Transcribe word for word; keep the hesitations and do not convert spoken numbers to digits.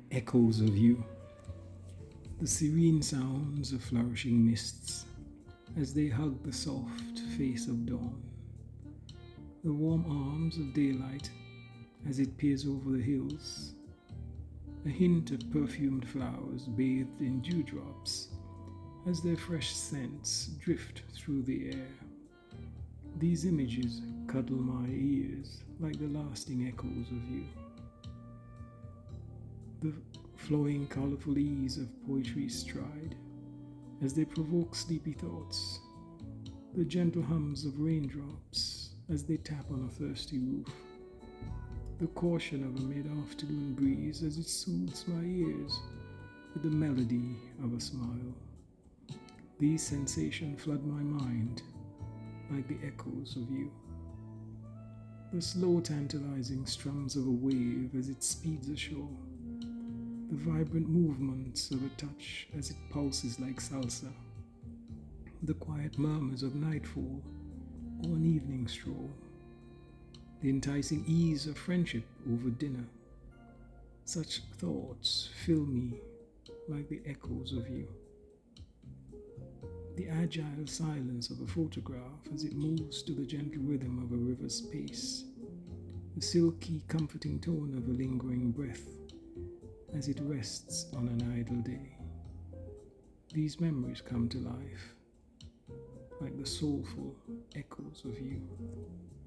Echoes of you, the serene sounds of flourishing mists as they hug the soft face of dawn, the warm arms of daylight as it peers over the hills, a hint of perfumed flowers bathed in dewdrops as their fresh scents drift through the air. These images cuddle my ears like the lasting echoes of you. The flowing, colorful ease of poetry's stride as they provoke sleepy thoughts, the gentle hums of raindrops as they tap on a thirsty roof, the caution of a mid-afternoon breeze as it soothes my ears with the melody of a smile. These sensations flood my mind like the echoes of you. The slow, tantalizing strums of a wave as it speeds ashore, the vibrant movements of a touch as it pulses like salsa, the quiet murmurs of nightfall or an evening stroll, the enticing ease of friendship over dinner. Such thoughts fill me like the echoes of you. The agile silence of a photograph as it moves to the gentle rhythm of a river's pace, the silky, comforting tone of a lingering breath as it rests on an idle day. These memories come to life like the soulful echoes of you.